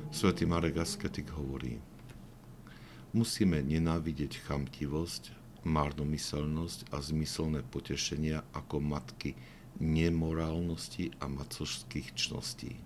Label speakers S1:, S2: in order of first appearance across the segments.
S1: Svätý Marek Asketik hovorí: musíme nenávidieť chamtivosť, márnomyselnosť a zmyselné potešenia ako matky nemorálnosti a macožských čností.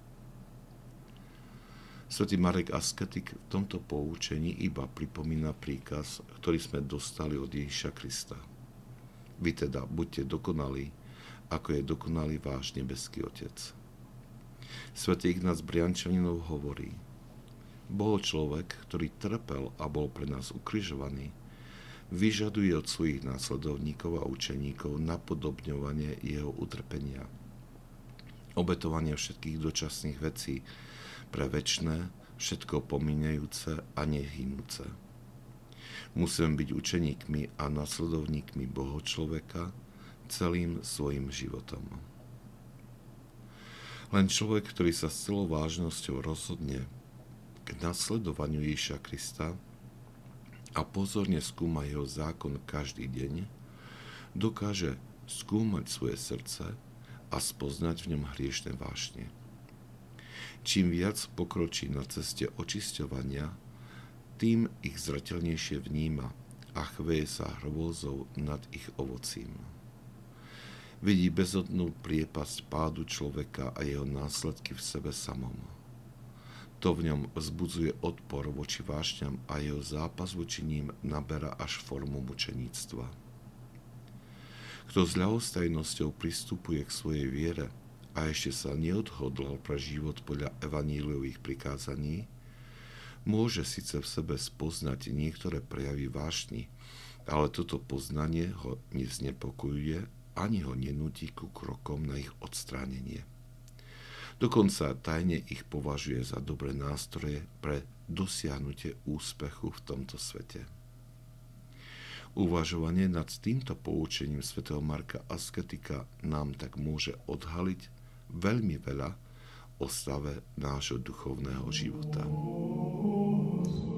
S1: Svätý Marek Asketik v tomto poučení iba pripomína príkaz, ktorý sme dostali od Ježiša Krista. Vy teda buďte dokonalí, ako je dokonalý váš nebeský Otec. Svätý Ignác Briančaninov hovorí: bol človek, ktorý trpel a bol pre nás ukrižovaný, vyžaduje od svojich následovníkov a učeníkov napodobňovanie jeho utrpenia, obetovanie všetkých dočasných vecí pre večné, všetko pomíňajúce a nehynúce. Musíme byť učeníkmi a nasledovníkmi Boha človeka celým svojim životom. Len človek, ktorý sa s celou vážnosťou rozhodne k nasledovaniu Ježiša Krista a pozorne skúma jeho zákon každý deň, dokáže skúmať svoje srdce a spoznať v ňom hriešne vášne. Čím viac pokročí na ceste očisťovania, tým ich zreteľnejšie vníma a chveje sa hrôzou nad ich ovocím. Vidí bezodnú priepasť pádu človeka a jeho následky v sebe samom. To v ňom vzbudzuje odpor voči vášňam a jeho zápas voči ním naberá až formu mučeníctva. Kto s ľahostajnosťou pristupuje k svojej viere a ešte sa neodhodlal pre život podľa evaníliových prikázaní, môže síce v sebe spoznať niektoré prejavy vášni, ale toto poznanie ho neznepokojuje ani ho nenúti ku krokom na ich odstránenie. Dokonca tajne ich považuje za dobré nástroje pre dosiahnutie úspechu v tomto svete. Uvažovanie nad týmto poučením svätého Marka Asketika nám tak môže odhaliť veľmi veľa o stave nášho duchovného života.